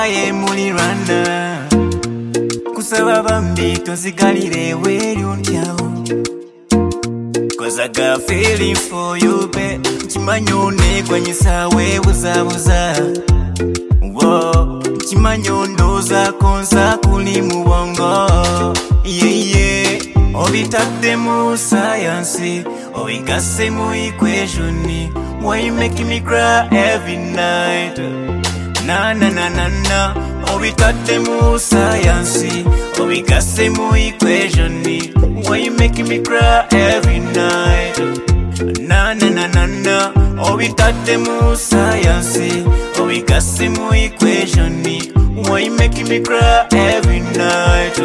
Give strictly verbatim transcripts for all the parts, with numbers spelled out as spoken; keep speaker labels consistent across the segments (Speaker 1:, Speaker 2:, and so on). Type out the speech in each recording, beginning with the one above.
Speaker 1: waye muli Rwanda kusaba bambi tonzigalire weri ontyawo cause I got feeling for you be chimanyo nekwanyisa webuzabuza wo chimanyo ndoza konza kuli mu bwongo yeah yeah obitadde mu science obigase mu equation. Why you making me cry every night? Na na na na na. Obitadde mu science obigase mu equation. Why you making me cry every night? Na na na na na. Obitadde mu science obigase mu equation. Why you making me cry every night?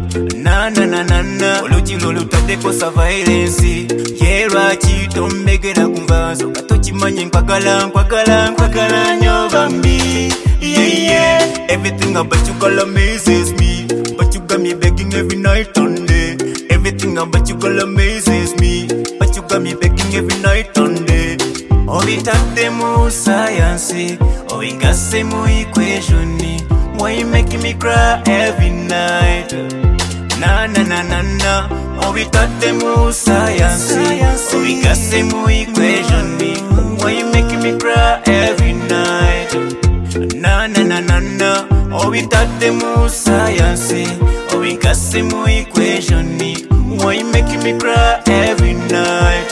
Speaker 1: Na na na na na. Olugilo lutaddeko surveillance. Yera chito mbegera kumvazo katochimanye nkwagala nkwagala nkwagala nyo bambi. Yeah yeah. Everything about you girl amazes me, but you got me begging every night and day. Everything about you girl amazes me, but you got me begging every night and day. Obitadde mu science obigase mu equation. Why you making me cry every night? Na na na na na. Obitadde mu science obigase mu equation. Why you making me cry every night? Na na na na na. Obitadde mu science obigase mu equation. Why you making me cry every night?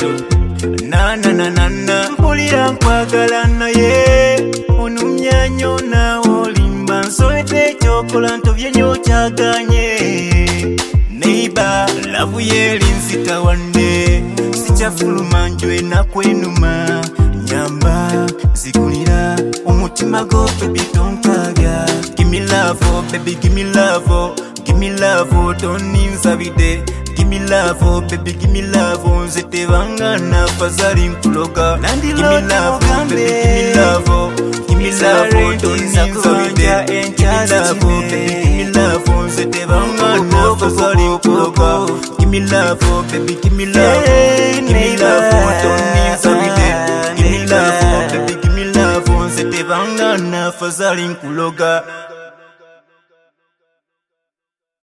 Speaker 1: Na na na na na. Mpulira nkwagala naye onumya nnyo nawe olimba nsobedde ekyokola ntobye nnyo kyaganye. Neighbor, love yeli nsita wande sichafuluma njwe nakwenuma nyamba zikulira umutima go baby tonkabya. Give me love oh baby, give me love oh, give me love oh, toninzabide. Give me love oh baby, give me love oh, nze tebangana fazali nkuloga. Give me love oh baby, give me love oh, give me love oh, toninzabide. Give me love oh baby, give me love oh, nze tebangana fazali nkuloga. Give me love oh baby, give me love oh, give me love oh, toninzabide. Give me love oh baby, give me love oh, nze tebangana fazali nkuloga.